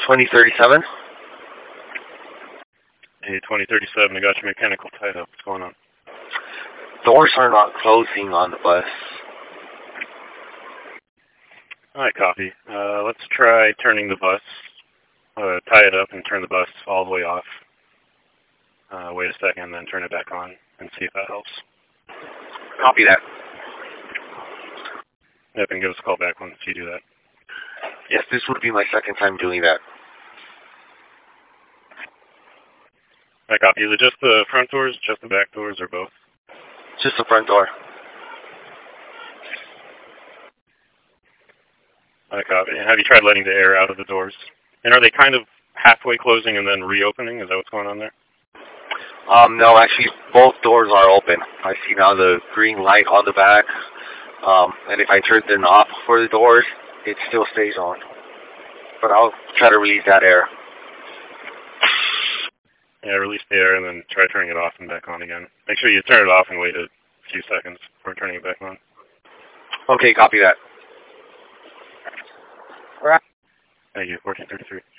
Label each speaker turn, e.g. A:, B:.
A: 2037?
B: Hey, 2037, I got your mechanical tied up. What's going on?
A: Doors are not closing on the bus.
B: Alright, copy. Let's try turning the bus. Tie it up and turn the bus all the way off. Wait a second, then turn it back on and see if that helps.
A: Copy that.
B: Yep, and give us a call back once you do that.
A: Yes, this would be my second time doing that.
B: I copy. Is it just the front doors, just the back doors, or both?
A: Just the front door.
B: I copy. And have you tried letting the air out of the doors? And are they kind of halfway closing and then reopening? Is that what's going on there?
A: No, actually, both doors are open. I see now the green light on the back. And if I turn them off for the doors, it still stays on. But I'll try to release that air.
B: Yeah, release the air and then try turning it off and back on again. Make sure you turn it off and wait a few seconds before turning it back on.
A: Okay, copy that.
B: Thank you, 1433.